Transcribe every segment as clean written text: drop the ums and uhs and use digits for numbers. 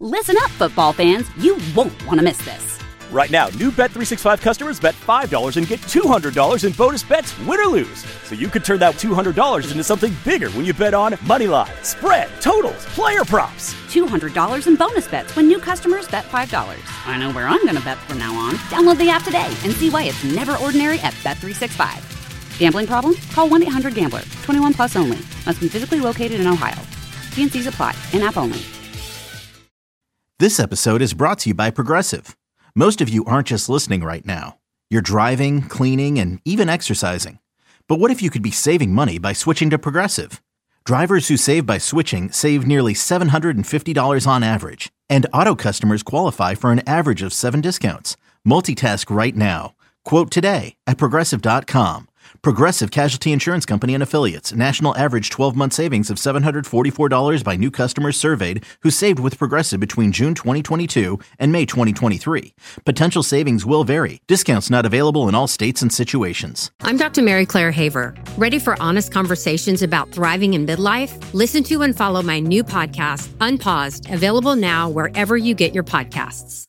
Listen up, football fans. You won't want to miss this. Right now, new Bet365 customers bet $5 and get $200 in bonus bets, win or lose. So you could turn that $200 into something bigger when you bet on moneyline, spread, totals, player props. $200 in bonus bets when new customers bet $5. I know where I'm going to bet from now on. Download the app today and see why it's never ordinary at Bet365. Gambling problem? Call 1-800-GAMBLER. 21 plus only. Must be physically located in Ohio. T&Cs apply. In-app only. This episode is brought to you by Progressive. Most of you aren't just listening right now. You're driving, cleaning, and even exercising. But what if you could be saving money by switching to Progressive? Drivers who save by switching save nearly $750 on average. And auto customers qualify for an average of 7 discounts. Multitask right now. Quote today at Progressive.com. Progressive Casualty Insurance Company and Affiliates. National average 12-month savings of $744 by new customers surveyed who saved with Progressive between June 2022 and May 2023. Potential savings will vary. Discounts not available in all states and situations. I'm Dr. Mary Claire Haver. Ready for honest conversations about thriving in midlife? Listen to and follow my new podcast, Unpaused, available now wherever you get your podcasts.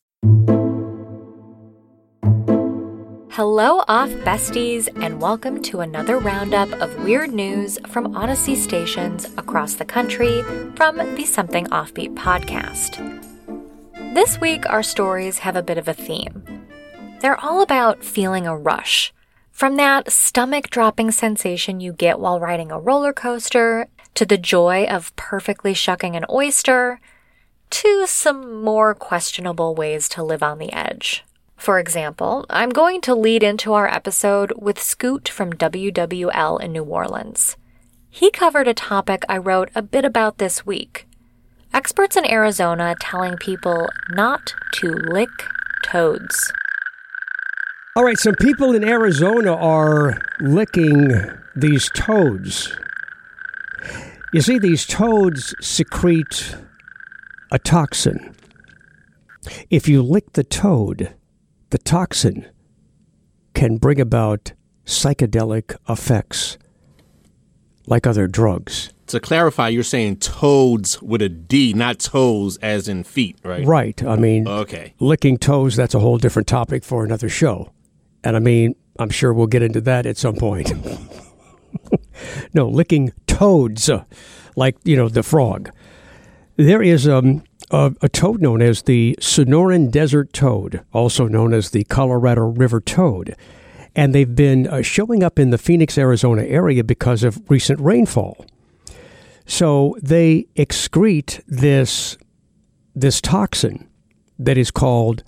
Hello, Off Besties, and welcome to another roundup of weird news from Odyssey stations across the country from the Something Offbeat podcast. This week, our stories have a bit of a theme. They're all about feeling a rush, from that stomach-dropping sensation you get while riding a roller coaster, to the joy of perfectly shucking an oyster, to some more questionable ways to live on the edge. For example, I'm going to lead into our episode with Scoot from WWL in New Orleans. He covered a topic I wrote a bit about this week. Experts in Arizona telling people not to lick toads. All right, some people in Arizona are licking these toads. You see, these toads secrete a toxin. If you lick the toad, the toxin can bring about psychedelic effects like other drugs. To clarify, you're saying toads with a D, not toes as in feet, right? Right. I mean, okay. Licking toes, that's a whole different topic for another show. And I mean, I'm sure we'll get into that at some point. No, licking toads, like, the frog. There is a toad known as the Sonoran Desert toad, also known as the Colorado River toad. And they've been showing up in the Phoenix, Arizona area because of recent rainfall. So they excrete this toxin that is called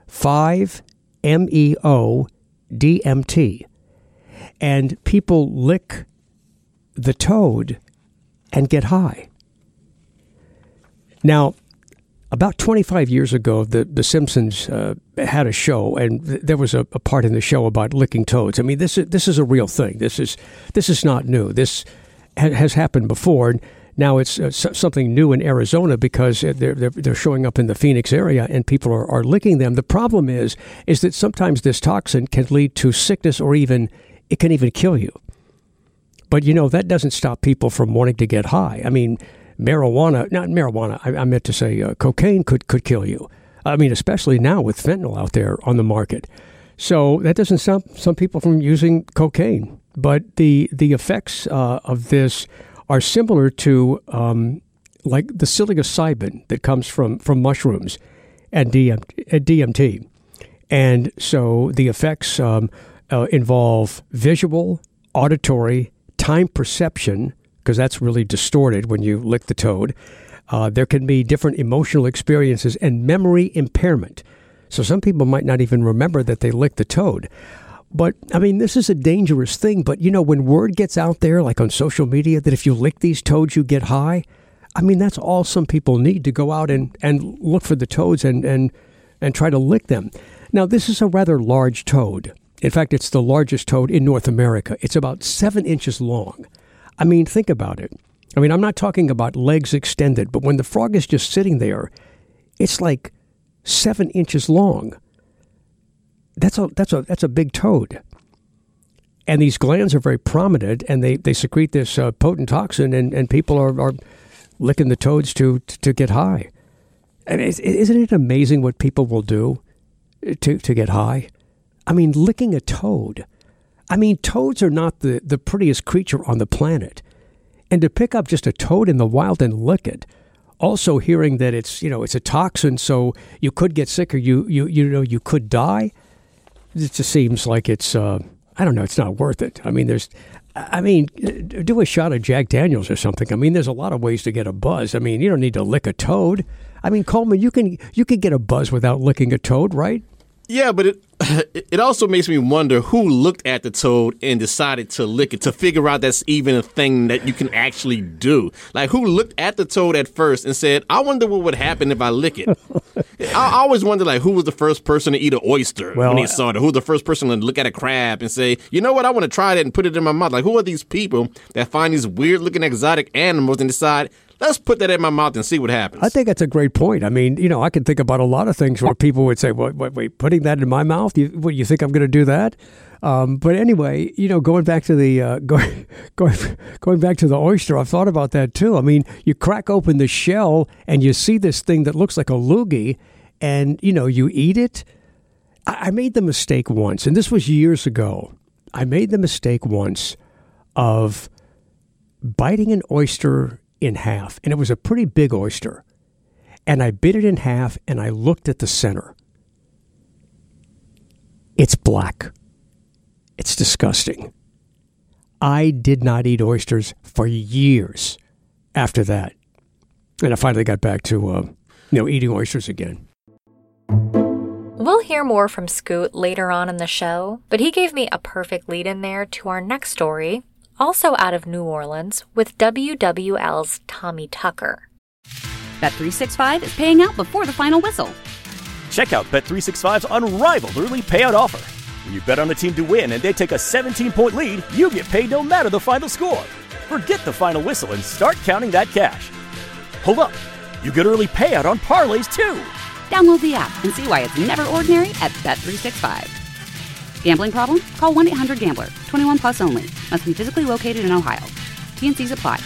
5-MeO-DMT. And people lick the toad and get high. Now, about 25 years ago, the Simpsons had a show, and there was a part in the show about licking toads. I mean, this is a real thing. This is not new. This has happened before. Now it's something new in Arizona because they're showing up in the Phoenix area, and people are licking them. The problem is that sometimes this toxin can lead to sickness, or it can even kill you. But that doesn't stop people from wanting to get high. I mean, not marijuana, I meant to say cocaine could kill you. I mean, especially now with fentanyl out there on the market. So that doesn't stop some people from using cocaine. But the effects of this are similar to like the psilocybin that comes from mushrooms and DMT. And so the effects involve visual, auditory, time perception, because that's really distorted when you lick the toad. There can be different emotional experiences and memory impairment. So some people might not even remember that they licked the toad. But, I mean, this is a dangerous thing. But, when word gets out there, like on social media, that if you lick these toads, you get high, I mean, that's all some people need to go out and look for the toads and try to lick them. Now, this is a rather large toad. In fact, it's the largest toad in North America. It's about 7 inches long. I mean, think about it. I mean, I'm not talking about legs extended, but when the frog is just sitting there, it's like 7 inches long. That's a big toad. And these glands are very prominent, and they secrete this potent toxin, and people are licking the toads to get high. And isn't it amazing what people will do to get high? I mean, licking a toad. I mean, toads are not the prettiest creature on the planet. And to pick up just a toad in the wild and lick it, also hearing that it's a toxin, so you could get sick or you could die. It just seems like it's it's not worth it. I mean, do a shot of Jack Daniels or something. I mean, there's a lot of ways to get a buzz. I mean, you don't need to lick a toad. I mean, Coleman, you can get a buzz without licking a toad, right? Yeah, but it also makes me wonder who looked at the toad and decided to lick it, to figure out that's even a thing that you can actually do. Like, who looked at the toad at first and said, I wonder what would happen if I lick it? I always wonder, like, who was the first person to eat an oyster when he saw it? Who was the first person to look at a crab and say, you know what, I want to try that and put it in my mouth? Like, who are these people that find these weird-looking exotic animals and decide, let's put that in my mouth and see what happens? I think that's a great point. I mean, I can think about a lot of things where people would say, wait, putting that in my mouth? You think I'm going to do that? But anyway, going back to the going back to the oyster, I've thought about that too. I mean, you crack open the shell and you see this thing that looks like a loogie, and you eat it. I made the mistake once, and this was years ago. I made the mistake once of biting an oyster in half, and it was a pretty big oyster. And I bit it in half, and I looked at the center. It's black. It's disgusting. I did not eat oysters for years after that. And I finally got back to, eating oysters again. We'll hear more from Scoot later on in the show, but he gave me a perfect lead in there to our next story, also out of New Orleans, with WWL's Tommy Tucker. Bet365 is paying out before the final whistle. Check out Bet365's unrivaled early payout offer. When you bet on a team to win and they take a 17-point lead, you get paid no matter the final score. Forget the final whistle and start counting that cash. Hold up. You get early payout on parlays, too. Download the app and see why it's never ordinary at Bet365. Gambling problem? Call 1-800-GAMBLER. 21 plus only. Must be physically located in Ohio. T&Cs apply.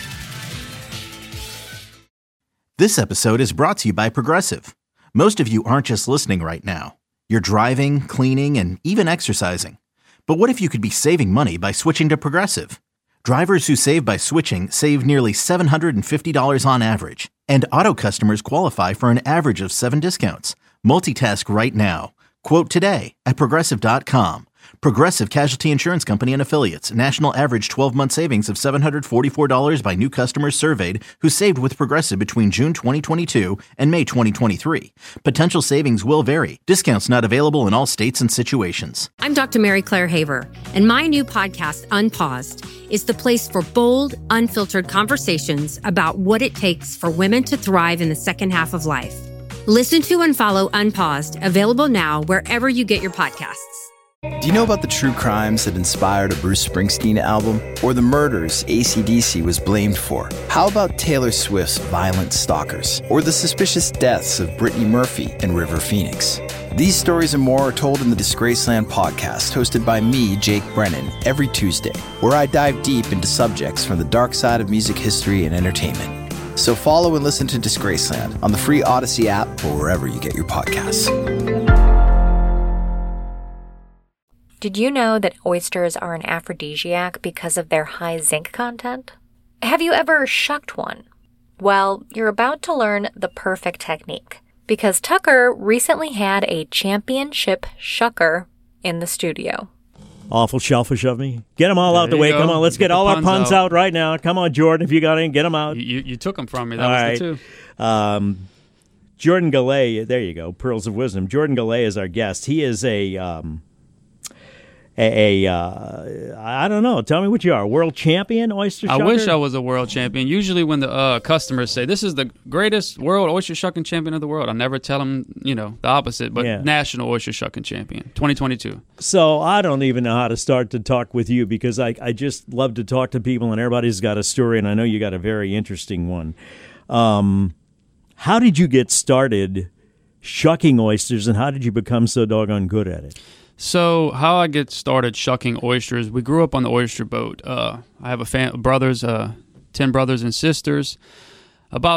This episode is brought to you by Progressive. Most of you aren't just listening right now. You're driving, cleaning, and even exercising. But what if you could be saving money by switching to Progressive? Drivers who save by switching save nearly $750 on average. And auto customers qualify for an average of 7 discounts. Multitask right now. Quote today at Progressive.com. Progressive Casualty Insurance Company and Affiliates. National average 12-month savings of $744 by new customers surveyed who saved with Progressive between June 2022 and May 2023. Potential savings will vary. Discounts not available in all states and situations. I'm Dr. Mary Claire Haver, and my new podcast, Unpaused, is the place for bold, unfiltered conversations about what it takes for women to thrive in the second half of life. Listen to and follow Unpaused, available now wherever you get your podcasts. Do you know about the true crimes that inspired a Bruce Springsteen album? Or the murders AC/DC was blamed for? How about Taylor Swift's Violent Stalkers? Or the suspicious deaths of Brittany Murphy and River Phoenix? These stories and more are told in the Disgraceland podcast, hosted by me, Jake Brennan, every Tuesday, where I dive deep into subjects from the dark side of music history and entertainment. So follow and listen to Disgraceland on the free Odyssey app or wherever you get your podcasts. Did you know that oysters are an aphrodisiac because of their high zinc content? Have you ever shucked one? Well, you're about to learn the perfect technique, because Tucker recently had a championship shucker in the studio. Awful shellfish of me. Get them all out the way. Come on, let's get all our puns out right now. Come on, Jordan, if you got any, get them out. You took them from me. That was the two. Jordan Galley, there you go, Pearls of Wisdom. Jordan Galley is our guest. He is I don't know. Tell me what you are. World champion oyster shucker? I wish I was a world champion. Usually when the customers say, this is the greatest world oyster shucking champion of the world, I never tell them, the opposite, but national oyster shucking champion, 2022. So I don't even know how to start to talk with you, because I just love to talk to people, and everybody's got a story, and I know you got a very interesting one. How did you get started shucking oysters, and how did you become so doggone good at it? So how I get started shucking oysters, we grew up on the oyster boat. I have brothers, 10 brothers and sisters. About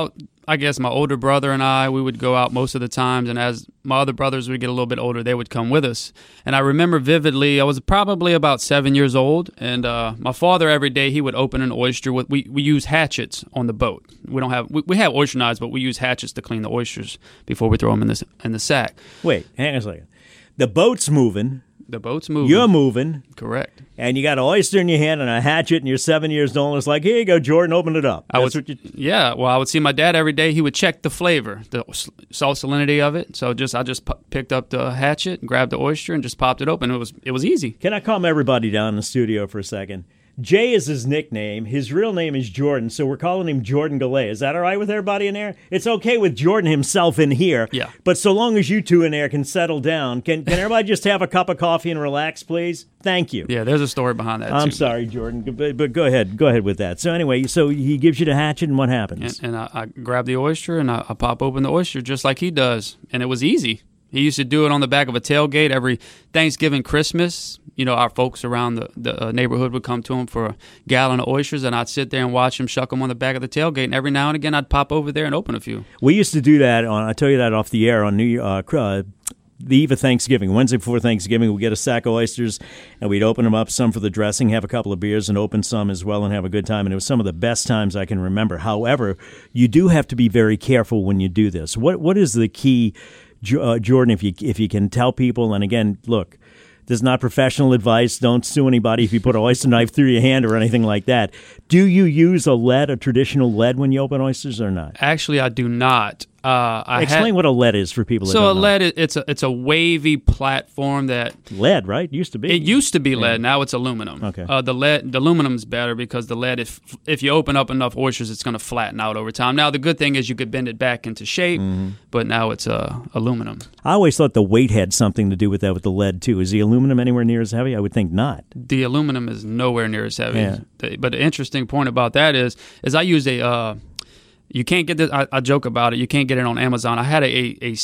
I guess my older brother and I, we would go out most of the times, and as my other brothers would get a little bit older, they would come with us. And I remember vividly, I was probably about 7 years old, and my father every day he would open an oyster with. We use hatchets on the boat. We have oyster knives, but we use hatchets to clean the oysters before we throw them in the sack. Wait, hang on a second. The boat's moving. The boat's moving. You're moving. Correct. And you got an oyster in your hand and a hatchet, and you're 7 years old. And it's like, here you go, Jordan, open it up. I would see my dad every day. He would check the flavor, the salt salinity of it. So I just picked up the hatchet, grabbed the oyster, and just popped it open. It was easy. Can I calm everybody down in the studio for a second? Jay is his nickname. His real name is Jordan, so we're calling him Jordan Goulet. Is that all right with everybody in there? It's okay with Jordan himself in here. Yeah. But so long as you two in there can settle down, can everybody just have a cup of coffee and relax, please? Thank you. Yeah, there's a story behind that, I'm too. sorry, Jordan, but go ahead. Go ahead with that. So anyway, so he gives you the hatchet, and what happens? And I grab the oyster, and I pop open the oyster just like he does. And it was easy. He used to do it on the back of a tailgate every Thanksgiving, Christmas. You know, our folks around the neighborhood would come to him for a gallon of oysters, and I'd sit there and watch him shuck them on the back of the tailgate. And every now and again, I'd pop over there and open a few. We used to do that I tell you that off the air on the eve of Thanksgiving, Wednesday before Thanksgiving. We'd get a sack of oysters, and we'd open them up, some for the dressing, have a couple of beers, and open some as well and have a good time. And it was some of the best times I can remember. However, you do have to be very careful when you do this. What is the key, Jordan, if you can tell people, and again, look, this is not professional advice. Don't sue anybody if you put an oyster knife through your hand or anything like that. Do you use a traditional lead, when you open oysters or not? Actually, I do not. Explain what a lead is for people that don't know. So a lead, it's a wavy platform that... Lead, right? Used to be. It used to be lead. Now it's aluminum. Okay. The aluminum's better because the lead, if you open up enough oysters, it's going to flatten out over time. Now, the good thing is you could bend it back into shape, but now it's aluminum. I always thought the weight had something to do with that with the lead, too. Is the aluminum anywhere near as heavy? I would think not. The aluminum is nowhere near as heavy. Yeah. But the interesting point about that is I use a... You can't get this. I joke about it. You can't get it on Amazon. I had a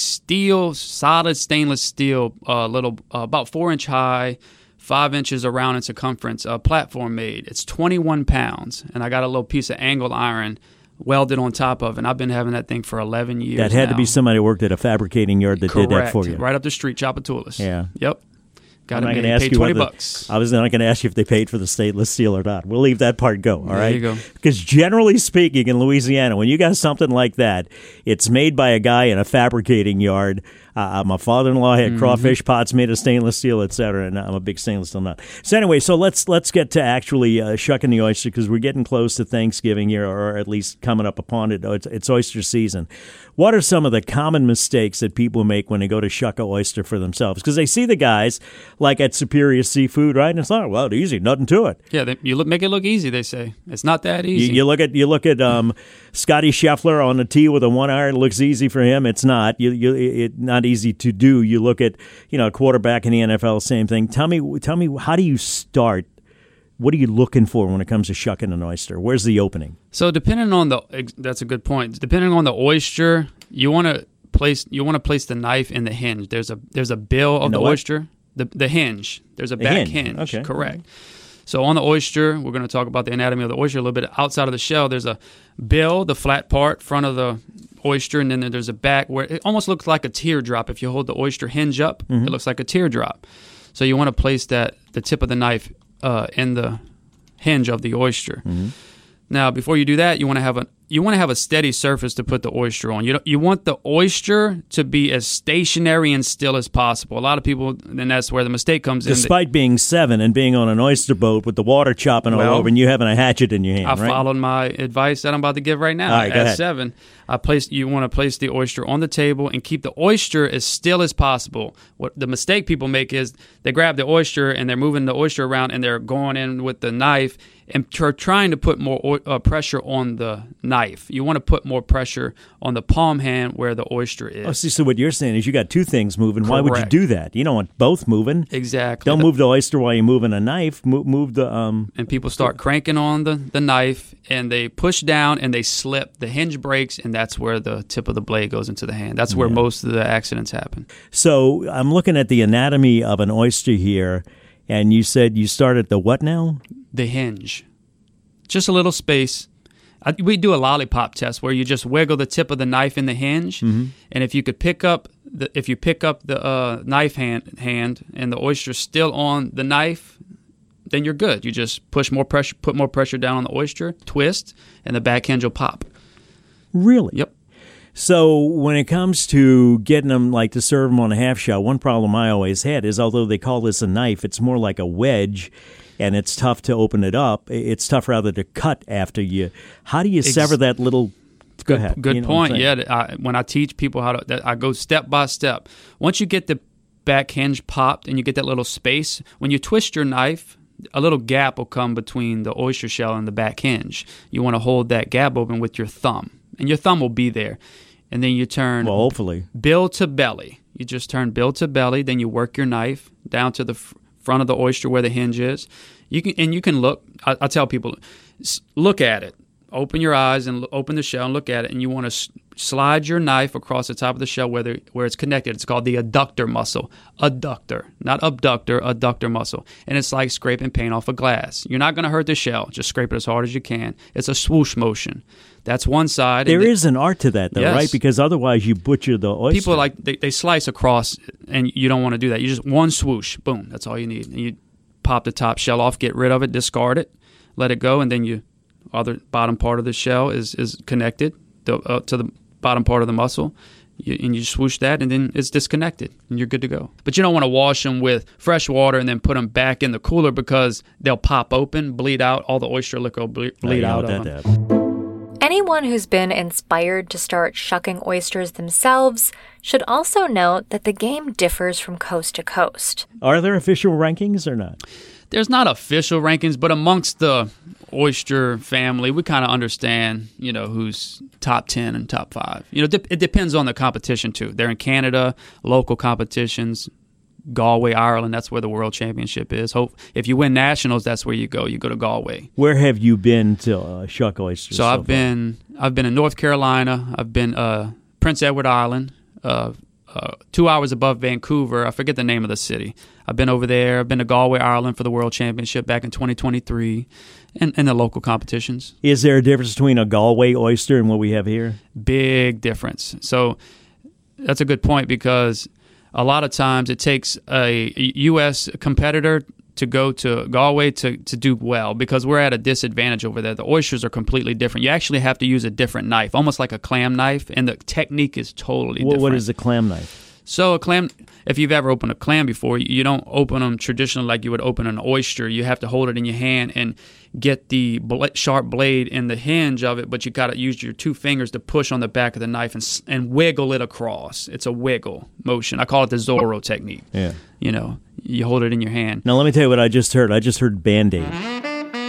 solid stainless steel, little about 4-inch high, 5 inches around in circumference, platform made. It's 21 pounds, and I got a little piece of angled iron welded on top of it. And I've been having that thing for 11 years. That had to be somebody who worked at a fabricating yard that did that for you. Right up the street, Chapatoulas. Yeah. Yep. I'm not going to ask you $20. I was not going to ask you if they paid for the stainless steel or not. We'll leave that part go. All right. There you go. Because generally speaking, in Louisiana, when you got something like that, it's made by a guy in a fabricating yard. My father-in-law had crawfish pots made of stainless steel, etc., and I'm a big stainless steel nut. So anyway, let's get to actually shucking the oyster, because we're getting close to Thanksgiving here, or at least coming up upon it. It's oyster season. What are some of the common mistakes that people make when they go to shuck an oyster for themselves? Because they see the guys like at Superior Seafood, right? And it's not, well, it's easy, nothing to it. Yeah, make it look easy. They say it's not that easy. You look at Scotty Scheffler on the tee with a 1 iron. It looks easy for him. It's not. It's not easy to do. You look at a quarterback in the NFL, same thing. Tell me, how do you start? What are you looking for when it comes to shucking an oyster? Where's the opening? So depending on that's a good point. Depending on the oyster, you want to place the knife in the hinge. There's a bill of the oyster. The hinge. There's a back hinge. Okay. Correct. So on the oyster, we're going to talk about the anatomy of the oyster a little bit. Outside of the shell, there's a bill, the flat part, front of the oyster, and then there's a back where it almost looks like a teardrop. If you hold the oyster hinge up, it looks like a teardrop. So you want to place the tip of the knife in the hinge of the oyster. Now, before you do that, you want to have a steady surface to put the oyster on. You want the oyster to be as stationary and still as possible. A lot of people, and that's where the mistake comes in. Despite being 7 and being on an oyster boat with the water chopping all over, and you having a hatchet in your hand, I followed my advice that I'm about to give right now. All right, go ahead. 7, you want to place the oyster on the table and keep the oyster as still as possible. What the mistake people make is they grab the oyster and they're moving the oyster around and they're going in with the knife and trying to put more pressure on the knife. You want to put more pressure on the palm hand where the oyster is. Oh, see, so what you're saying is you got two things moving. Correct. Why would you do that? You don't want both moving. Exactly. Don't move the oyster while you're moving a knife. Move the... And people start cranking on the knife, and they push down, and they slip. The hinge breaks, and that's where the tip of the blade goes into the hand. That's where most of the accidents happen. So I'm looking at the anatomy of an oyster here, and you said you start at the what now? The hinge. Just a little space. We do a lollipop test where you just wiggle the tip of the knife in the hinge, and if you pick up the knife hand and the oyster's still on the knife, then you're good. You just put more pressure down on the oyster, twist, and the back hinge will pop. Really? Yep. So when it comes to getting them, like to serve them on a half shell, one problem I always had is although they call this a knife, it's more like a wedge, and it's tough to open it up. It's tough rather to cut after you. How do you sever that little? Go ahead. Good point. Yeah, when I teach people how to, I go step by step. Once you get the back hinge popped and you get that little space, when you twist your knife, a little gap will come between the oyster shell and the back hinge. You want to hold that gap open with your thumb, and your thumb will be there. And then you turn hopefully bill to belly. You just turn bill to belly. Then you work your knife down to the front of the oyster where the hinge is. You can look. I tell people, look at it. Open your eyes and open the shell and look at it. And you want to slide your knife across the top of the shell where it's connected. It's called the adductor muscle. Adductor, not abductor, adductor muscle. And it's like scraping paint off a glass. You're not going to hurt the shell. Just scrape it as hard as you can. It's a swoosh motion. That's one side. There is an art to that, though, yes. right? Because otherwise you butcher the oyster. People they slice across, and you don't want to do that. You just one swoosh, boom. That's all you need. And you pop the top shell off, get rid of it, discard it, let it go, and then you other bottom part of the shell is connected to the bottom part of the muscle. And you swoosh that, and then it's disconnected, and you're good to go. But you don't want to wash them with fresh water and then put them back in the cooler because they'll pop open, bleed out, all the oyster liquor will bleed out of them. Anyone who's been inspired to start shucking oysters themselves should also note that the game differs from coast to coast. Are there official rankings or not? There's not official rankings, but amongst the oyster family, we kind of understand, who's top 10 and top 5. It depends on the competition, too. They're in Canada, local competitions, Galway, Ireland, that's where the World Championship is. If you win nationals, that's where you go. You go to Galway. Where have you been to shuck oysters? So I've been in North Carolina. I've been Prince Edward Island, 2 hours above Vancouver. I forget the name of the city. I've been over there. I've been to Galway, Ireland for the World Championship back in 2023 and the local competitions. Is there a difference between a Galway oyster and what we have here? Big difference. So that's a good point because a lot of times it takes a U.S. competitor to go to Galway to do well because we're at a disadvantage over there. The oysters are completely different. You actually have to use a different knife, almost like a clam knife, and the technique is totally different. What is a clam knife? So a clam, if you've ever opened a clam before, you don't open them traditionally like you would open an oyster. You have to hold it in your hand and get the sharp blade in the hinge of it, but you got to use your 2 fingers to push on the back of the knife and wiggle it across. It's a wiggle motion. I call it the Zorro technique. Yeah. You hold it in your hand. Now let me tell you what I just heard. I just heard Band-Aid.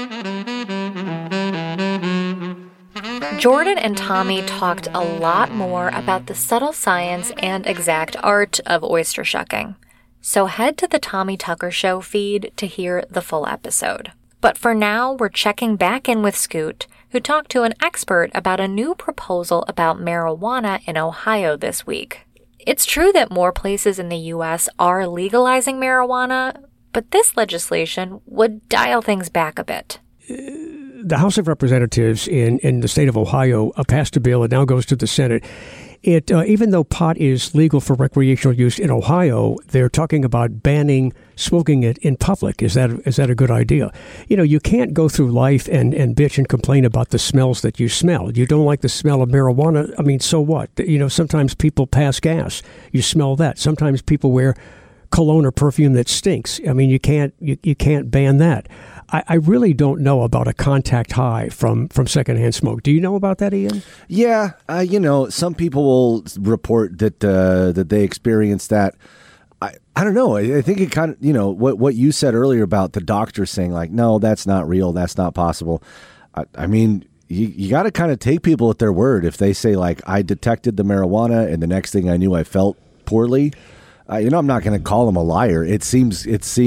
Jordan and Tommy talked a lot more about the subtle science and exact art of oyster shucking. So head to the Tommy Tucker Show feed to hear the full episode. But for now, we're checking back in with Scoot, who talked to an expert about a new proposal about marijuana in Ohio this week. It's true that more places in the U.S. are legalizing marijuana, but this legislation would dial things back a bit. The House of Representatives in the state of Ohio passed a bill. It now goes to the Senate. It even though pot is legal for recreational use in Ohio, they're talking about banning smoking it in public. Is that a good idea? You can't go through life and bitch and complain about the smells that you smell. You don't like the smell of marijuana. I mean, so what? Sometimes people pass gas. You smell that. Sometimes people wear cologne or perfume that stinks. I mean, you can't ban that. I really don't know about a contact high from secondhand smoke. Do you know about that, Ian? Yeah, some people will report that they experience that. I don't know. I think it kind of, what you said earlier about the doctor saying like, no, that's not real, that's not possible. I mean, you got to kind of take people at their word. If they say like, I detected the marijuana and the next thing I knew I felt poorly, I'm not going to call them a liar. It seems.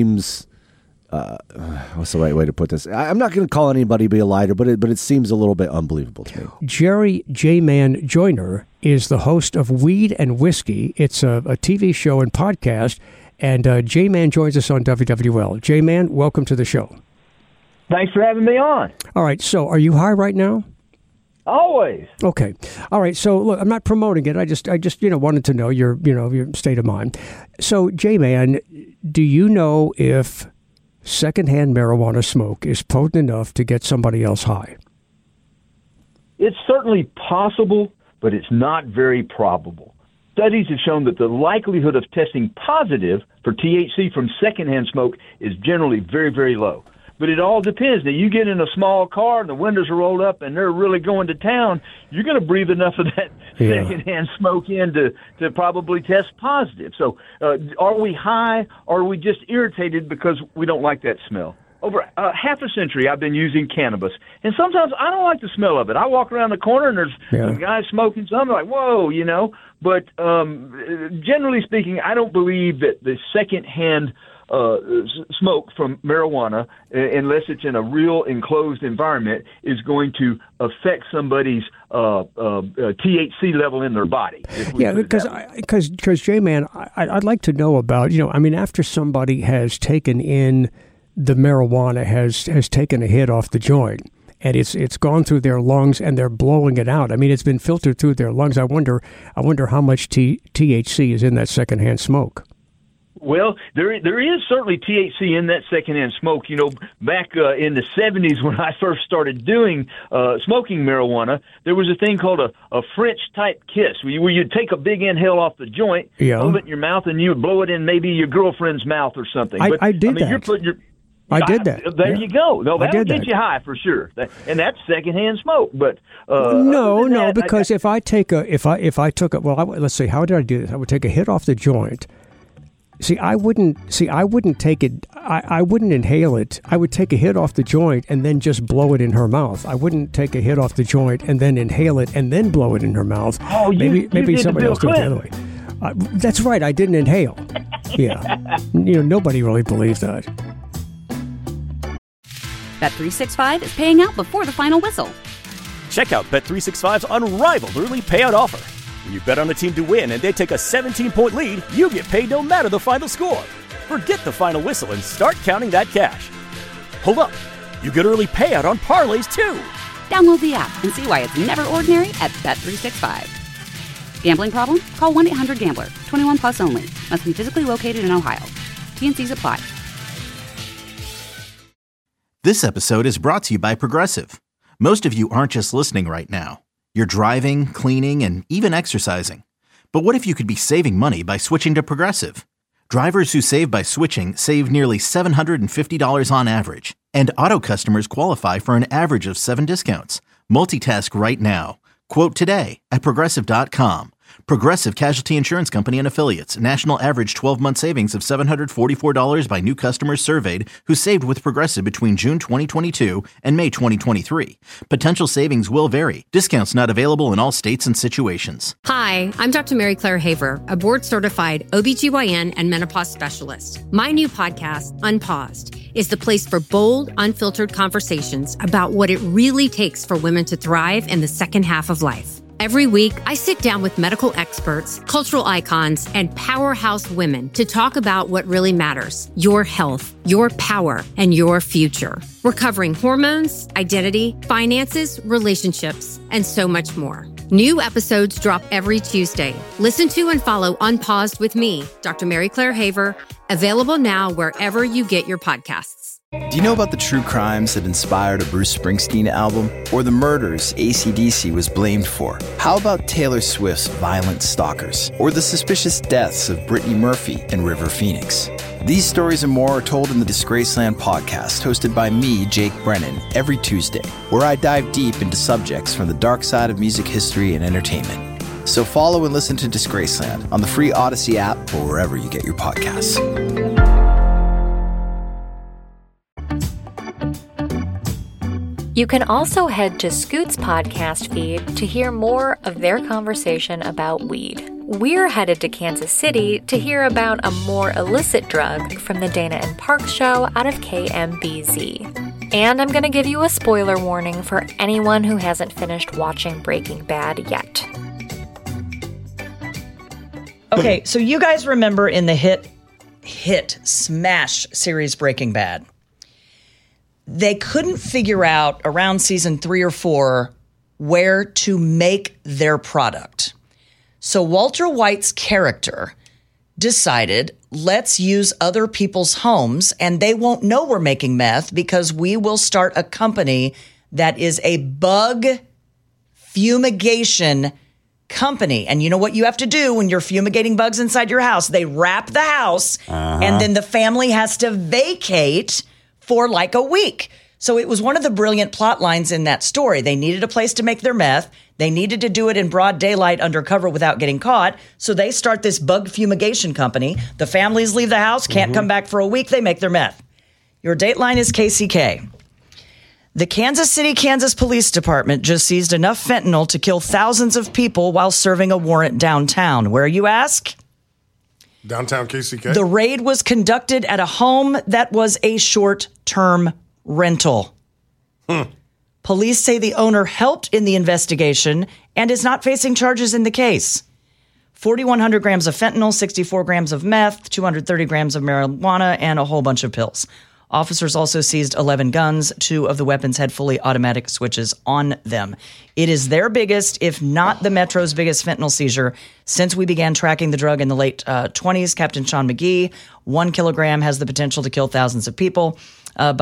What's the right way to put this? I'm not going to call anybody be a liar, but it seems a little bit unbelievable to me. Jerry J-Man Joyner is the host of Weed and Whiskey. It's a TV show and podcast, and J-Man joins us on WWL. J-Man, welcome to the show. Thanks for having me on. All right, so are you high right now? Always. Okay. All right. So look, I'm not promoting it. I just wanted to know your state of mind. So, J-Man, do you know if secondhand marijuana smoke is potent enough to get somebody else high? It's certainly possible, but it's not very probable. Studies have shown that the likelihood of testing positive for THC from secondhand smoke is generally very, very low. But it all depends. Now, you get in a small car and the windows are rolled up and they're really going to town, you're going to breathe enough of that secondhand smoke in to probably test positive. So are we high or are we just irritated because we don't like that smell? Over half a century, I've been using cannabis, and sometimes I don't like the smell of it. I walk around the corner and there's some guys smoking something, like, whoa, But generally speaking, I don't believe that the secondhand smoke from marijuana, unless it's in a real enclosed environment, is going to affect somebody's THC level in their body. Yeah, because J-Man, I'd like to know about, after somebody has taken in the marijuana, has taken a hit off the joint, and it's gone through their lungs and they're blowing it out. I mean, it's been filtered through their lungs. I wonder how much THC is in that secondhand smoke. Well, there is certainly THC in that secondhand smoke. Back in the 70s when I first started doing smoking marijuana, there was a thing called a French-type kiss, where you'd take a big inhale off the joint, hold it in your mouth, and you would blow it in maybe your girlfriend's mouth or something. I did that. You're putting your... I did that. There you go. No, that'll get you high for sure. And that's secondhand smoke. But no, because if I took a let's see, how did I do this? I would take a hit off the joint. I wouldn't take it. I wouldn't inhale it. I would take a hit off the joint and then just blow it in her mouth. I wouldn't take a hit off the joint and then inhale it and then blow it in her mouth. Oh, maybe somebody else did it the other way. That's right. I didn't inhale. Yeah. Nobody really believes that. Bet365 is paying out before the final whistle. Check out Bet365's unrivaled early payout offer. When you bet on a team to win and they take a 17-point lead, you get paid no matter the final score. Forget the final whistle and start counting that cash. Hold up. You get early payout on parlays, too. Download the app and see why it's never ordinary at Bet365. Gambling problem? Call 1-800-GAMBLER. 21 plus only. Must be physically located in Ohio. T&Cs apply. This episode is brought to you by Progressive. Most of you aren't just listening right now. You're driving, cleaning, and even exercising. But what if you could be saving money by switching to Progressive? Drivers who save by switching save nearly $750 on average. And auto customers qualify for an average of 7 discounts. Multitask right now. Quote today at Progressive.com. Progressive Casualty Insurance Company and Affiliates. National average 12-month savings of $744 by new customers surveyed who saved with Progressive between June 2022 and May 2023. Potential savings will vary. Discounts not available in all states and situations. Hi, I'm Dr. Mary Claire Haver, a board-certified OBGYN and menopause specialist. My new podcast, Unpaused, is the place for bold, unfiltered conversations about what it really takes for women to thrive in the second half of life. Every week, I sit down with medical experts, cultural icons, and powerhouse women to talk about what really matters: your health, your power, and your future. We're covering hormones, identity, finances, relationships, and so much more. New episodes drop every Tuesday. Listen to and follow Unpaused with me, Dr. Mary Claire Haver, available now wherever you get your podcasts. Do you know about the true crimes that inspired a Bruce Springsteen album? Or the murders AC/DC was blamed for? How about Taylor Swift's violent stalkers? Or the suspicious deaths of Brittany Murphy and River Phoenix? These stories and more are told in the Disgraceland podcast, hosted by me, Jake Brennan, every Tuesday, where I dive deep into subjects from the dark side of music history and entertainment. So follow and listen to Disgraceland on the free Odyssey app or wherever you get your podcasts. You can also head to Scoot's podcast feed to hear more of their conversation about weed. We're headed to Kansas City to hear about a more illicit drug from the Dana and Park show out of KMBZ. And I'm going to give you a spoiler warning for anyone who hasn't finished watching Breaking Bad yet. Okay, so you guys remember in the hit smash series Breaking Bad, they couldn't figure out around season 3 or 4 where to make their product. So Walter White's character decided, let's use other people's homes and they won't know we're making meth because we will start a company that is a bug fumigation company. And you know what you have to do when you're fumigating bugs inside your house? They wrap the house and then the family has to vacate for like a week. So it was one of the brilliant plot lines in that story. They needed a place to make their meth. They needed to do it in broad daylight undercover without getting caught. So they start this bug fumigation company. The families leave the house, can't come back for a week. They make their meth. Your dateline is KCK. The Kansas City, Kansas Police Department just seized enough fentanyl to kill thousands of people while serving a warrant downtown. Where, you ask? Downtown KCK? The raid was conducted at a home that was a short-term rental. Police say the owner helped in the investigation and is not facing charges in the case. 4,100 grams of fentanyl, 64 grams of meth, 230 grams of marijuana, and a whole bunch of pills. Officers also seized 11 guns. 2 of the weapons had fully automatic switches on them. It is their biggest, if not the Metro's biggest fentanyl seizure since we began tracking the drug in the late 20s. Captain Sean McGee, 1 kilogram has the potential to kill thousands of people. I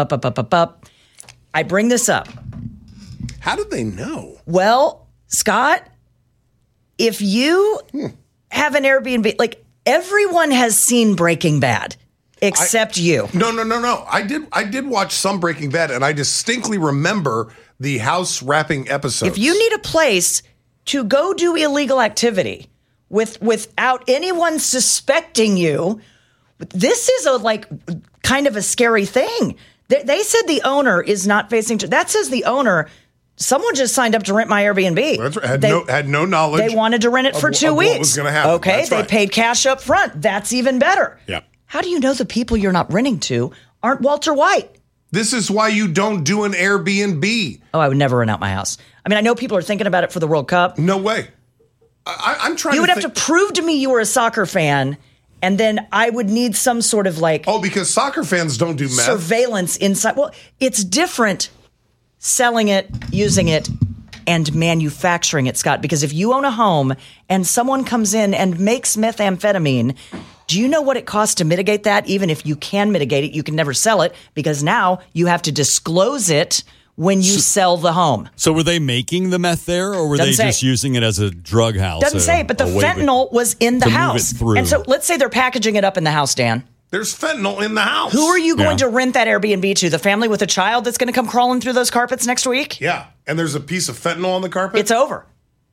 bring this up. How did they know? Well, Scott, if you have an Airbnb, like everyone has seen Breaking Bad. Except you. No. I did watch some Breaking Bad, and I distinctly remember the house wrapping episodes. If you need a place to go do illegal activity without anyone suspecting you, this is kind of a scary thing. They said the owner is not facing. That says the owner. Someone just signed up to rent my Airbnb. That's right. Had no knowledge. They wanted to rent it for 2 weeks. What was going to happen? Okay, That's they right. paid cash up front. That's even better. Yeah. How do you know the people you're not renting to aren't Walter White? This is why you don't do an Airbnb. Oh, I would never rent out my house. I mean, I know people are thinking about it for the World Cup. No way. I'm trying. You would have to prove to me you were a soccer fan, and then I would need some sort of because soccer fans don't do meth. Surveillance inside. Well, it's different selling it, using it, and manufacturing it, Scott. Because if you own a home and someone comes in and makes methamphetamine, do you know what it costs to mitigate that? Even if you can mitigate it, you can never sell it because now you have to disclose it when you sell the home. So were they making the meth there, or were they just using it as a drug house? Doesn't say, but the fentanyl was in the house. And so let's say they're packaging it up in the house, Dan. There's fentanyl in the house. Who are you going to rent that Airbnb to? The family with a child that's going to come crawling through those carpets next week? Yeah, and there's a piece of fentanyl on the carpet? It's over.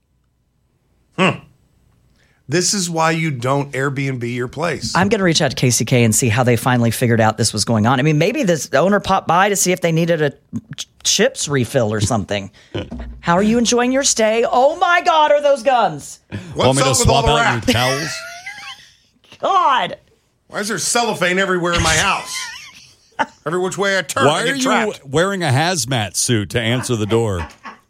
This is why you don't Airbnb your place. I'm going to reach out to KCK and see how they finally figured out this was going on. I mean, maybe this owner popped by to see if they needed a chips refill or something. How are you enjoying your stay? Oh my God, are those guns? What's up with all the rap? Your towels? God. Why is there cellophane everywhere in my house? Every which way I turn, Why I get are you trapped. wearing a hazmat suit to answer the door?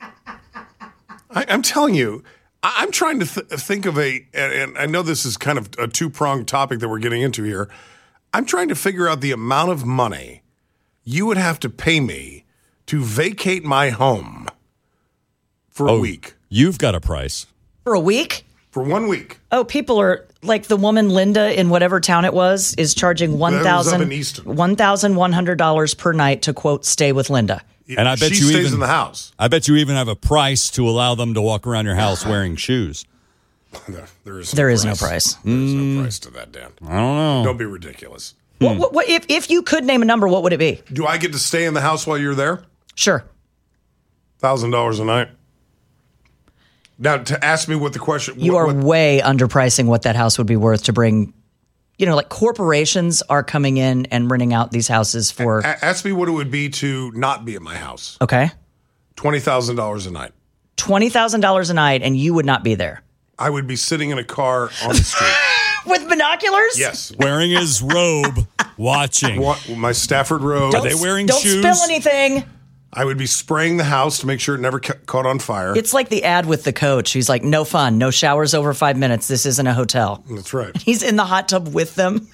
I'm telling you, I'm trying to think of and I know this is kind of a two-pronged topic that we're getting into here. I'm trying to figure out the amount of money you would have to pay me to vacate my home for a week. You've got a price. For a week? For 1 week. Oh, people are like the woman Linda in whatever town it was is charging $1,100 per night to, quote, stay with Linda. And I bet she you stays even in the house. I bet you even have a price to allow them to walk around your house wearing shoes. There is no price. There is no price to that, Dan. I don't know. Don't be ridiculous. What if you could name a number, what would it be? Do I get to stay in the house while you're there? Sure. $1,000 a night. Now, to ask me what the question... You are way underpricing what that house would be worth to bring... You know, like corporations are coming in and renting out these houses for... Ask me what it would be to not be at my house. Okay. $20,000 a night. $20,000 a night, and you would not be there. I would be sitting in a car on the street. With binoculars? Yes. Wearing his robe, watching. My Stafford robe. Are they wearing don't shoes? Don't spill anything. I would be spraying the house to make sure it never caught on fire. It's like the ad with the coach. He's like, no fun, no showers over 5 minutes. This isn't a hotel. That's right. He's in the hot tub with them.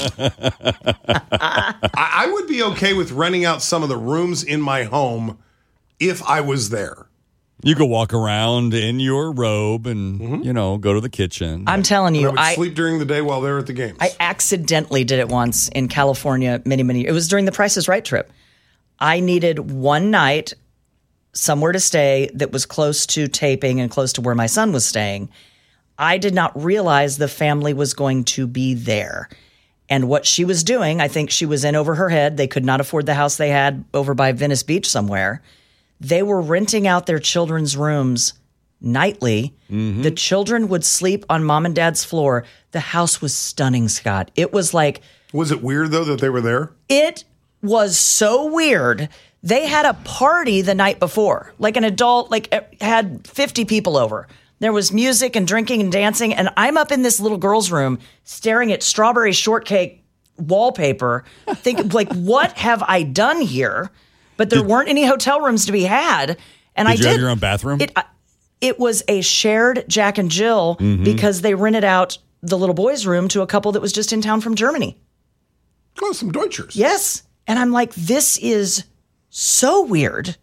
I would be okay with renting out some of the rooms in my home if I was there. You go walk around in your robe and, go to the kitchen. I'm telling you, And I would sleep during the day while they're at the games. I accidentally did it once in California many. It was during the Price is Right trip. I needed one night somewhere to stay that was close to taping and close to where my son was staying. I did not realize the family was going to be there. And what she was doing, I think she was in over her head. They could not afford the house they had over by Venice Beach somewhere. They were renting out their children's rooms nightly. The children would sleep on mom and dad's floor. The house was stunning, Scott. It was like... Was it weird, though, that they were there? It was so weird. They had a party the night before, like an adult, had 50 people over. There was music and drinking and dancing, and I'm up in this little girl's room staring at strawberry shortcake wallpaper, thinking, what have I done here? But there weren't any hotel rooms to be had. And Did you have your own bathroom? It was a shared Jack and Jill because they rented out the little boy's room to a couple that was just in town from Germany. Oh, some Deutschers. Yes. And I'm like, this is so weird.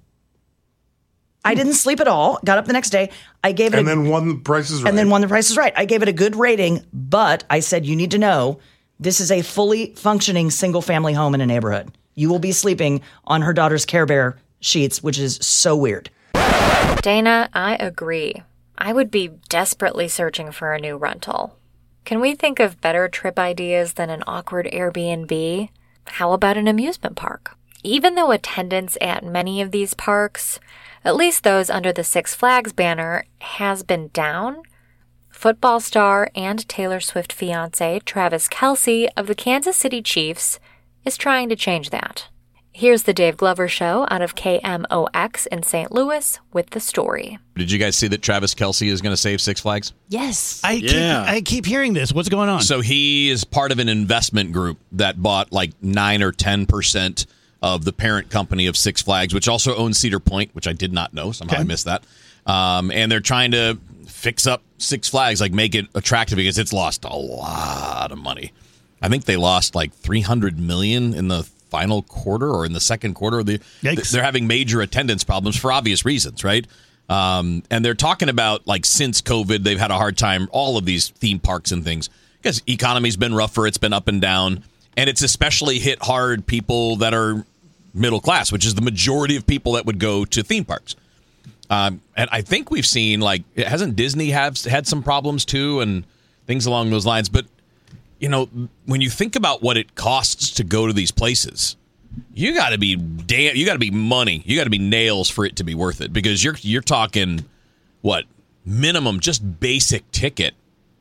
I didn't sleep at all. Got up the next day. I gave it and then won the Price is Right. And then won the Price is Right. I gave it a good rating, but I said, you need to know this is a fully functioning single family home in a neighborhood. You will be sleeping on her daughter's Care Bear sheets, which is so weird. Dana, I agree. I would be desperately searching for a new rental. Can we think of better trip ideas than an awkward Airbnb? How about an amusement park? Even though attendance at many of these parks, at least those under the Six Flags banner, has been down, football star and Taylor Swift fiancé Travis Kelce of the Kansas City Chiefs is trying to change that. Here's the Dave Glover Show out of KMOX in St. Louis with the story. Did you guys see that Travis Kelce is going to save Six Flags? Yes. I keep hearing this. What's going on? So he is part of an investment group that bought like 9 or 10% of the parent company of Six Flags, which also owns Cedar Point, which I did not know. Somehow I missed that. And they're trying to fix up Six Flags, like make it attractive because it's lost a lot of money. I think they lost like $300 million in the final quarter or in the second quarter. They're having major attendance problems for obvious reasons, right? And they're talking about like since COVID, they've had a hard time, all of these theme parks and things, because economy's been rougher. It's been up and down. And it's especially hit hard people that are middle class, which is the majority of people that would go to theme parks. And I think we've seen, like, hasn't Disney had some problems too and things along those lines? But you know, when you think about what it costs to go to these places, you got to be money. You got to be nails for it to be worth it, because you're talking what minimum just basic ticket,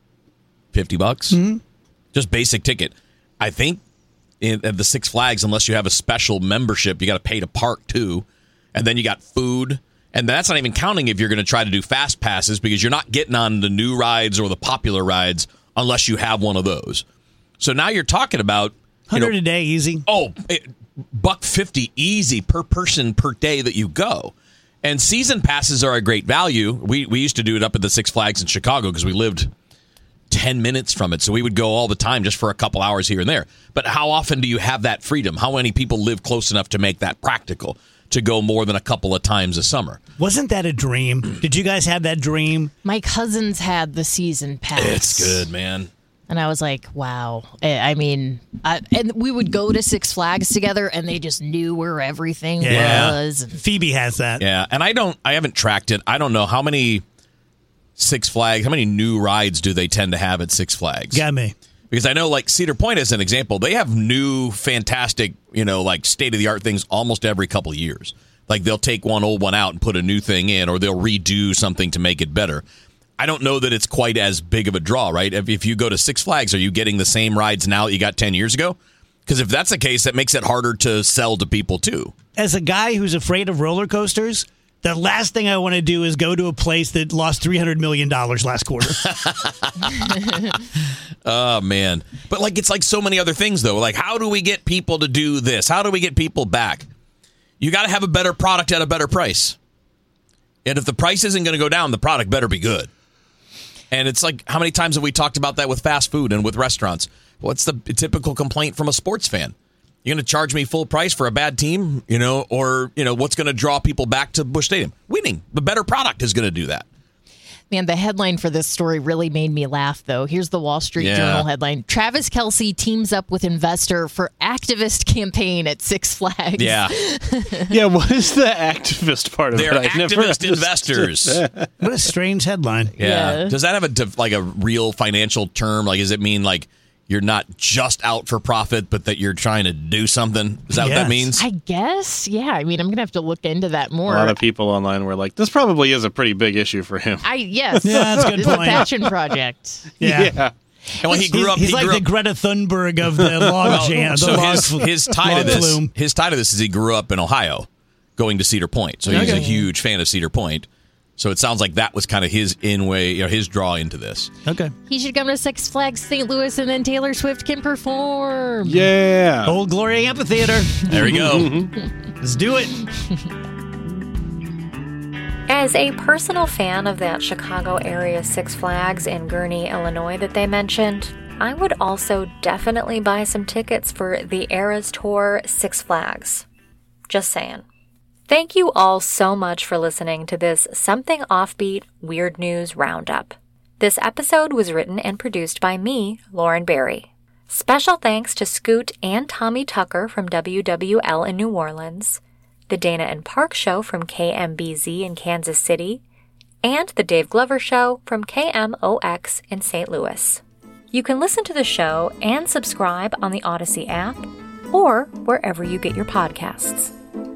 $50, just basic ticket. I think at the Six Flags, unless you have a special membership, you got to pay to park too, and then you got food. And that's not even counting if you're going to try to do fast passes, because you're not getting on the new rides or the popular rides unless you have one of those. So now you're talking about $100 a day easy. Oh, $150 easy per person per day that you go. And season passes are a great value. We used to do it up at the Six Flags in Chicago because we lived 10 minutes from it. So we would go all the time just for a couple hours here and there. But how often do you have that freedom? How many people live close enough to make that practical, to go more than a couple of times a summer? Wasn't that a dream? Did you guys have that dream? My cousins had the season pass. It's good, man. And I was like, wow. I mean, and we would go to Six Flags together, and they just knew where everything was. Phoebe has that. Yeah, and I haven't tracked it. I don't know how many Six Flags, how many new rides do they tend to have at Six Flags? Got me. Because I know, like, Cedar Point as an example, they have new, fantastic, like, state-of-the-art things almost every couple of years. Like, they'll take one old one out and put a new thing in, or they'll redo something to make it better. I don't know that it's quite as big of a draw, right? If you go to Six Flags, are you getting the same rides now that you got 10 years ago? Because if that's the case, that makes it harder to sell to people, too. As a guy who's afraid of roller coasters, the last thing I want to do is go to a place that lost $300 million last quarter. Oh, man. But, like, it's like so many other things, though. Like, how do we get people to do this? How do we get people back? You got to have a better product at a better price. And if the price isn't going to go down, the product better be good. And it's like, how many times have we talked about that with fast food and with restaurants? What's the typical complaint from a sports fan? You're going to charge me full price for a bad team, or what's going to draw people back to Busch Stadium? Winning. The better product is going to do that. Man, the headline for this story really made me laugh, though. Here's the Wall Street Journal headline. Travis Kelce teams up with investor for activist campaign at Six Flags. Yeah. Yeah, what is the activist part of it? They're activist investors. What a strange headline. Yeah. Does that have a real financial term? Like, does it mean like you're not just out for profit, but that you're trying to do something? Is that what that means? I guess. Yeah. I mean, I'm going to have to look into that more. A lot of people online were like, this probably is a pretty big issue for him. Yes. Yeah, that's a good it's point. a passion project. Yeah. And when he grew up, he's like the Greta Thunberg of the log jam. So his tie to this is he grew up in Ohio, going to Cedar Point. So he's a huge fan of Cedar Point. So it sounds like that was kind of his his draw into this. Okay. He should come to Six Flags St. Louis, and then Taylor Swift can perform. Yeah. Old Glory Amphitheater. There we go. Let's do it. As a personal fan of that Chicago area Six Flags in Gurnee, Illinois that they mentioned, I would also definitely buy some tickets for the Eras Tour Six Flags. Just saying. Thank you all so much for listening to this Something Offbeat Weird News Roundup. This episode was written and produced by me, Lauren Barry. Special thanks to Scoot and Tommy Tucker from WWL in New Orleans, the Dana and Park Show from KMBZ in Kansas City, and the Dave Glover Show from KMOX in St. Louis. You can listen to the show and subscribe on the Odyssey app or wherever you get your podcasts.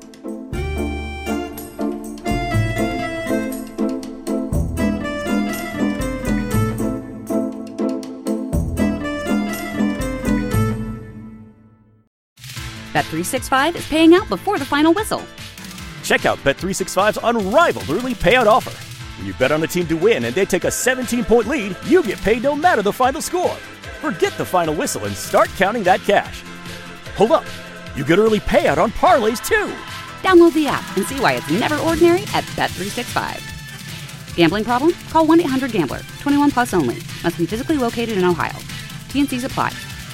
Bet365 is paying out before the final whistle. Check out Bet365's unrivaled early payout offer. When you bet on a team to win and they take a 17-point lead, you get paid no matter the final score. Forget the final whistle and start counting that cash. Hold up. You get early payout on parlays, too. Download the app and see why it's never ordinary at Bet365. Gambling problem? Call 1-800-GAMBLER. 21 plus only. Must be physically located in Ohio. T&Cs apply.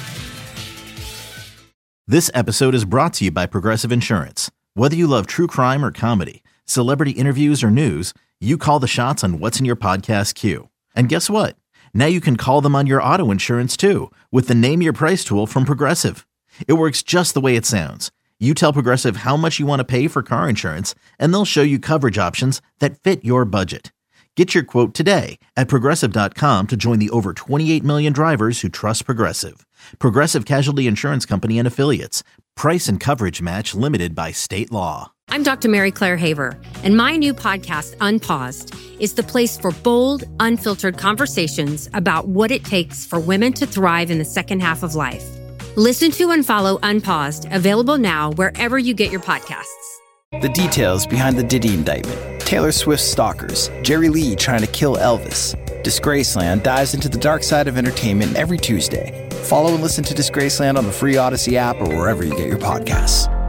This episode is brought to you by Progressive Insurance. Whether you love true crime or comedy, celebrity interviews or news, you call the shots on what's in your podcast queue. And guess what? Now you can call them on your auto insurance too with the Name Your Price tool from Progressive. It works just the way it sounds. You tell Progressive how much you want to pay for car insurance, and they'll show you coverage options that fit your budget. Get your quote today at Progressive.com to join the over 28 million drivers who trust Progressive. Progressive Casualty Insurance Company and Affiliates. Price and coverage match limited by state law. I'm Dr. Mary Claire Haver, and my new podcast, Unpaused, is the place for bold, unfiltered conversations about what it takes for women to thrive in the second half of life. Listen to and follow Unpaused, available now wherever you get your podcasts. The details behind the Diddy indictment, Taylor Swift's stalkers, Jerry Lee trying to kill Elvis. Disgraceland dives into the dark side of entertainment every Tuesday. Follow and listen to Disgraceland on the free Odyssey app or wherever you get your podcasts.